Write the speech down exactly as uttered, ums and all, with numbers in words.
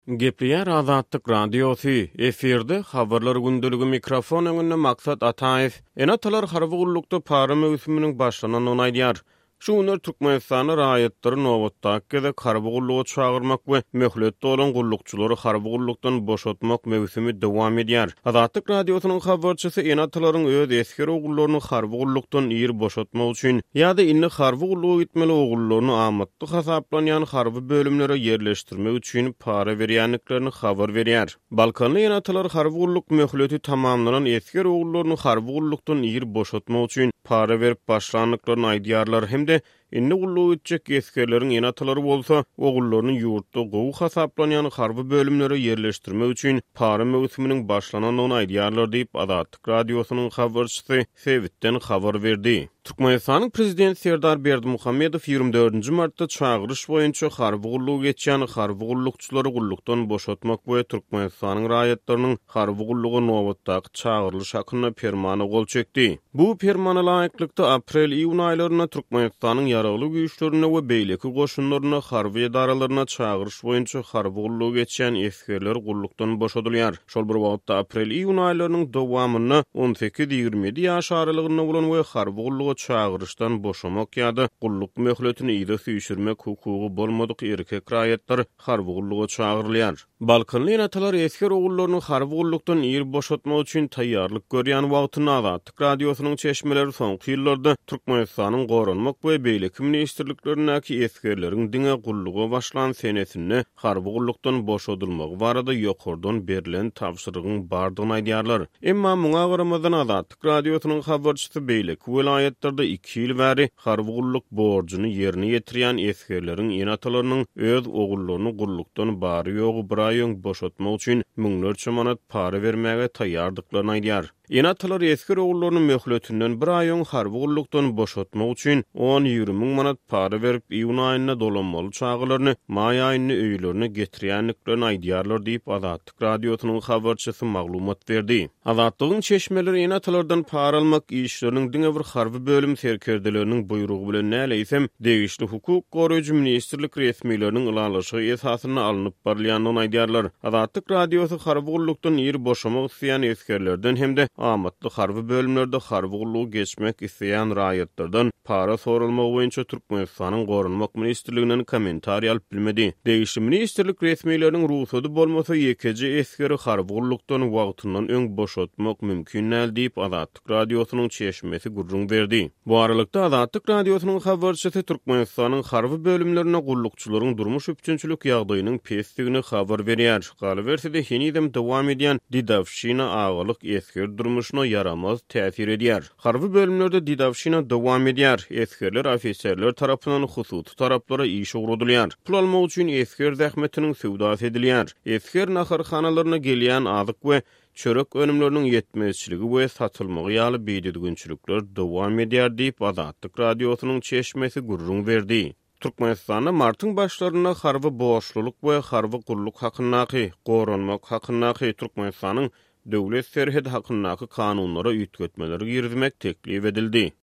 Gepliýär Azatlyk radiosu, efirde habarlar gündüligi mikrofon öňünde maksat Ataýew. Enatalar harby gullukda para mewsüminiň başlananyny aýdýar. Şu günler Türkmenistany raýatdyry nowatdaky gezek harby gullugy çağırmak we möhletde bolan gullukçylary harby gullukdan boşatmak mewsümi dowam edýär. Azatlyk radiosynyň habarçysy enatlaryň öz eski ogullaryny harby gullukdan ýer boşatmak üçin ýa-da inni harby gullugy gitmeli ogullaryny amatly hasaplanýan harby bölümlere ýerleşdirmek üçin para berýänliklerini habar berýär. Balkanly enatlar harby gulluk möhleti tamamlanan eski ogullaryny harby gullukdan ýer boşatmak üçin para berip başlandyklaryny aýdýarlar hem de inni gullugy etjek eskerleriň enatlary bolsa, ogullaryny ýurtda gowy hasaplanýan harby bölümlere ýerleşdirmek üçin para mewsüminiň başlananyny aýdýarlar diýip Azatlyk radiosynyň habarçysy Sewitden habar berdi. Türkmenistanyň prezidenti Serdar Berdimuhammedow ýygrimi dördünji martda çağırış boýunça harby gullugy etýän harby gullukçylary gullukdan boşatmak we Türkmenistanyň raýatlarynyň harby gullugy nowatdaky çağırlyş hakyna fermana gol çekdi. Bu fermana laýyklykda aprel-iýun aýlaryna Türkmenistanyň ýaragly güýçlerine we beýleki goşunlaryna harby edaralaryna çağırış boýunça harby gullugy etýän eskerler gullukdan boşadylýar. Şol bir wagtda aprel-iýun aýlarynyň dowamyny on sekiz ýygrimi ýedi ýaş aralygyna bolan we harby gullugy çağırışdan boşamak ýa-da gulluk möhletini ýa-da süýşürmek hukugy bolmadyk erkek raýatlar harby gullugy çağırylýar. Balkanly enatalar esker ogullaryny harby gullukdan ýer boşatmak üçin taýýarlyk görýän wagtyna Azatlyk radiosynyň çeşmeleri soňky ýyllarda Türkmenistanyň goranmak we beýleki ministrliklerindäki eskerleriň diňe gullugy başlan senesini harby gullukdan boşadylmagy barada ýokardan berilen tapşyrygyň bardygyny aýdýarlar. Emma muňa garamadan Azatlyk radiosynyň habarçysy beýleki welaýatlarda iki ýyl bäri harby gulluk borjyny ýerine ýetirýän eskerleriň enatlarynyň öz ogullaryny gullukdan bary ýogy bir aýyň boşatmak üçin müňlerçe manat para bermäge taýýardyklaryny aýdýar. Enatlar esker ogullarynyň möhletinden bir aýyň harby gullukdan boşatmak üçin on ýygrimi miň manat para berip iýun aýyna dolanmaly çağılaryny, maý aýyny öýlerini getirýänliklerini aýdýarlar diýip Azatlyk radiosynyň habarçysy maglumat berdi. Azatlygyň çeşmeleri enatlardan para almak işleriniň diňe bir harby bölüm serkerdeleriniň buýrugy bilen näleýsem degişli hukuk goraýjy ministrlik resmiýetleriniň ulalaşy esasyna alınıp barylýanyny aýdýarlar. Azatlyk radiosy harby gullukdan ýer boşamak isleýän eskerlerden hem de amatly harby bölümlerde harby gullugy geçmek isleýän raýatlardan para sorulmagy boýunça Türkmenistanyň goranmak ministrliginden kommentariýa alyp bilmedi. Degişli ministrlik resmiýetleriniň ruhsady bolmasa ýekeje eskeri harby gullukdan wagtyndan öň boşatmak mümkin näl diýip Azatlyk radiosynyň çeşmesi gurrun berdi. Bu aralykda Azatlyk radiosynyň habarçysy Türkmenistanyň harby bölümlerine gullukçylaryň durmuş üçinçilik ýagdaýynyň pesdigini habar berýär. Galaberside henidem dowam edýän didawşyna agalyk esker durmuşuna yaramaz täsir edýär. Harby bölümlerde didawşyna dowam edýär. Eskerler ofisiýerler tarapyndan hususy taraplara iş ugradylýar. Pul almak üçin esker zähmetiniň söwdasy edilýär. Esker naharxanalaryna gelýän azyk we çörek önümlerinin yetmezçiligi we satylmagy ýaly beýdedigçilikler dowam edýär diýip Azatlyk radiosynyň çeşmesi gurrun berdi. Türkmenistanda martyň başlaryna harby boşluluk we harby gulluk hakynaky, goranmak hakynaky Türkmenistanyň döwlet serhedi hakynaky kanunlara ýetgetmeleri girmek teklip edildi.